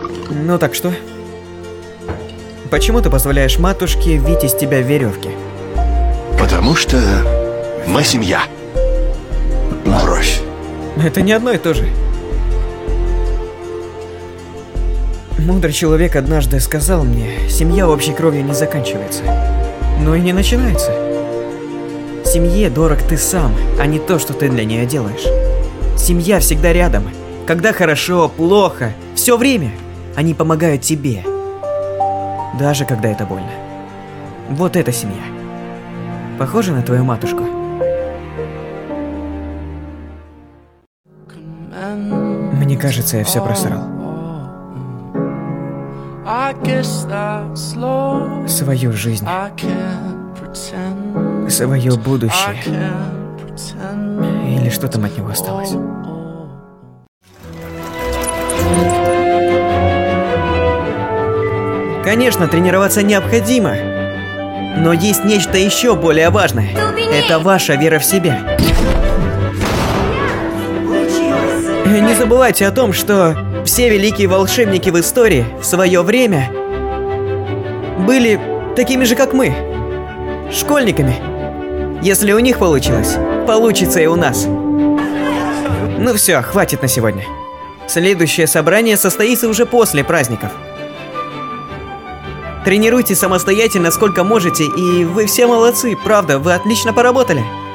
Ну так что? Почему ты позволяешь матушке вить из тебя веревки? Потому что мы семья. Брось. Это не одно и то же. Мудрый человек однажды сказал мне, семья общей кровью не заканчивается, но и не начинается. Семье дорог ты сам, а не то, что ты для нее делаешь. Семья всегда рядом. Когда хорошо, плохо, все время они помогают тебе. Даже когда это больно. Вот это семья. Похожа на твою матушку? Мне кажется, я все просрал. Свою жизнь. Свое будущее. Или что там от него осталось? Конечно, тренироваться необходимо. Но есть нечто еще более важное. Это ваша вера в себя. Не забывайте о том, что все великие волшебники в истории в свое время были такими же, как мы. Школьниками. Если у них получилось, получится и у нас. Ну все, хватит на сегодня. Следующее собрание состоится уже после праздников. Тренируйтесь самостоятельно сколько можете, и вы все молодцы, правда, вы отлично поработали.